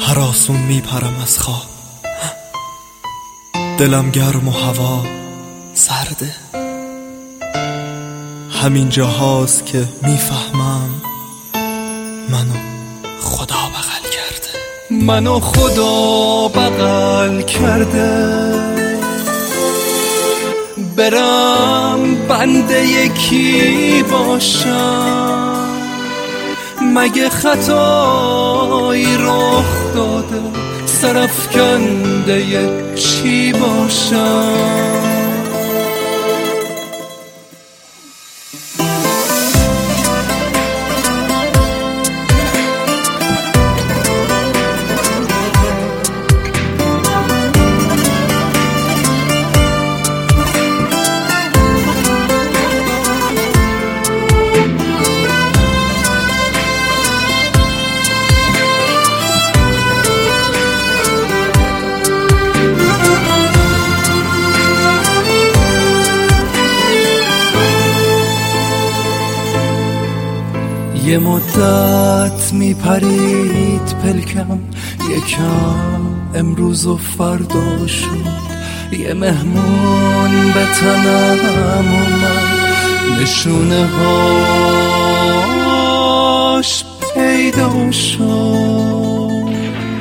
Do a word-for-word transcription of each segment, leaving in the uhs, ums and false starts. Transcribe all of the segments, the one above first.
هراسون میپرم از خواب، دلم گرم و هوا سرده. همین جاهاست که میفهمم منو خدا بغل کرده. منو خدا بغل کرده، برم بنده یکی باشم. مگه خطایی رخ داده، سرافکنده چی باشم؟ یه مدت میپرید پلکم، یکم امروز و فردا شد. یه مهمون به تنم اومد، نشونه هاش پیدا شد.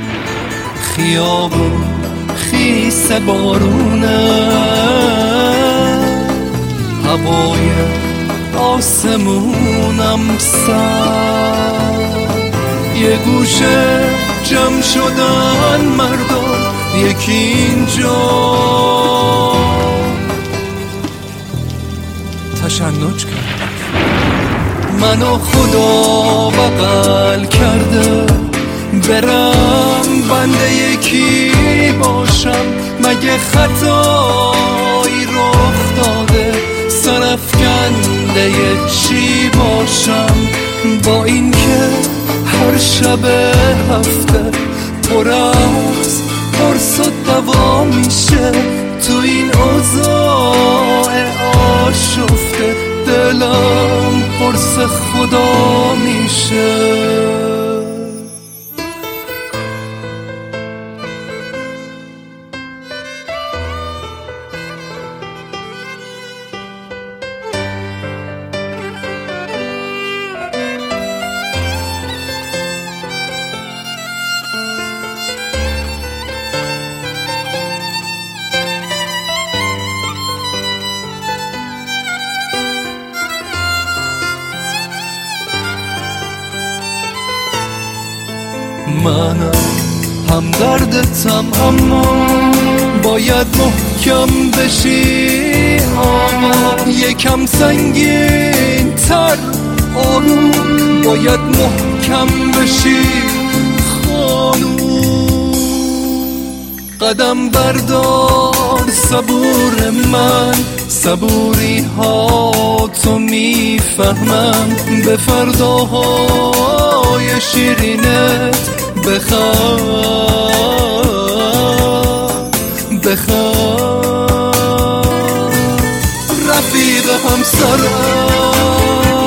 خیابون خیس بارونه، هوای آسمونم سر. یه گوشه جمع شدن مردم، یکی اینجا تشنج کرد. منو خدا بغل کرده، برم بنده یکی باشم. مگه خطایی رخ داده، سرافکنده چی باشم؟ با این که هر شب هفته پر از قرص و دوا میشه، تو این اوضاع آشفته دلم قرص خدا میشه. منم هم دردتم، اما باید محکم بشی. آما یکم سنگین تر، آروم باید محکم بشی. خانوم قدم بردار، صبور من، صبوری ها تو میفهمم. به فرداهای شیرینت بخواه بخواه رفیق همسرم.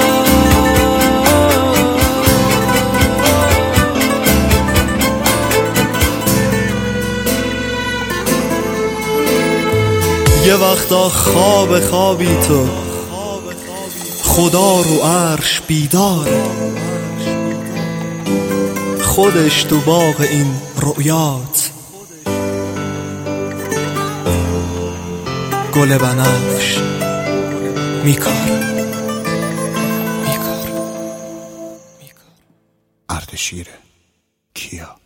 یه وقتا خواب خوابی تو، خدا رو عرش بیداره. خودش تو باغ این رؤیات، گل بنفش میکاره میکاره میکاره. اردشیر کیا.